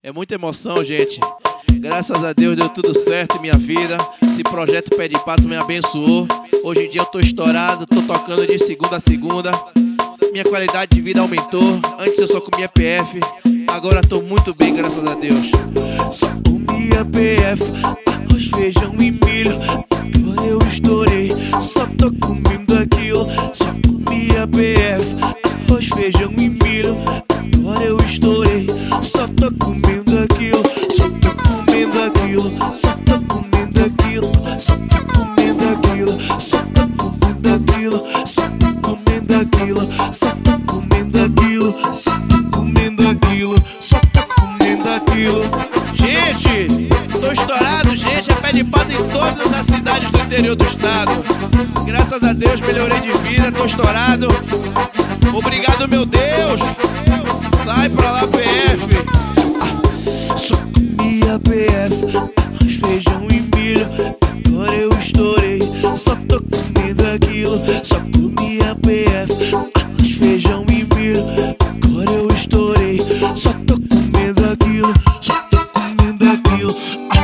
É muita emoção, gente. Graças a Deus deu tudo certo em minha vida. Esse projeto Pé de Pato me abençoou. Hoje em dia eu tô estourado, tô tocando de segunda a segunda. Minha qualidade de vida aumentou. Antes eu só comia PF, agora tô muito bem, graças a Deus. Só comia PF, arroz, feijão e milho. Agora eu estourei, só tô comendo aquilo. Só comia PF, arroz, feijão e milho. Agora eu estourei, só tô comendo aquilo. Só tô comendo aquilo, só tô comendo aquilo. Só tô comendo aquilo, só tô comendo aquilo. Só tô comendo aquilo, só tô comendo aquilo. Só tô comendo aquilo, só tô comendo aquilo. Gente, tô estourado, gente. É Pé de Pato em todas as cidades do interior do estado. Graças a Deus melhorei de vida, tô estourado. Obrigado, meu Deus. Sai pra lá, PF. Só comia PF, arroz, feijão e milho. Agora eu estourei, só tô comendo aquilo. Só comia PF, arroz, feijão e milho. Agora eu estourei, só tô comendo aquilo. Só tô comendo aquilo.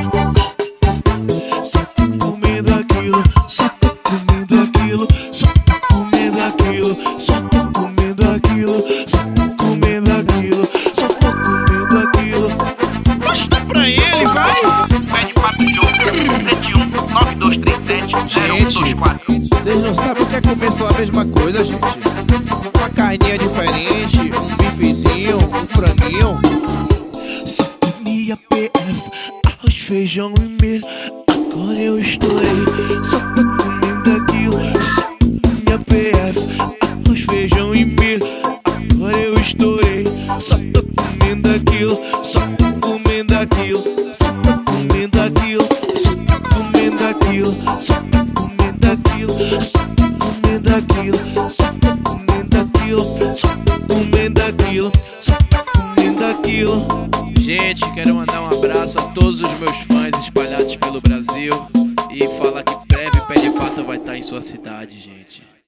Só tô comendo aquilo. Só tô comendo aquilo. Só tô comendo aquilo. Só tô comendo aquilo. Só tô comendo aquilo. Só tô comendo aquilo. Mostra pra ele, vai. Pé de Pato Jogo, 31-9237-0124. Vocês não sabem o que é comer só a mesma coisa, gente. Uma carninha diferente, um bifezinho, um franguinho. Só comia PF, arroz, feijão e milho. Agora eu estourei, só tô comendo aquilo. Só comia PF, arroz, feijão e milho. Agora eu estourei, só tô comendo aquilo. Só tô comendo aquilo, só tô comendo aquilo. Só tô comendo aquilo, só tô comendo aquilo. Só tô comendo aquilo, só tô comendo aquilo. Só tô comendo aquilo, só tô comendo aquilo. Gente, quero mandar um abraço a todos os meus fãs espalhados pelo Brasil e falar que breve Pé de Pato vai estar em sua cidade, gente.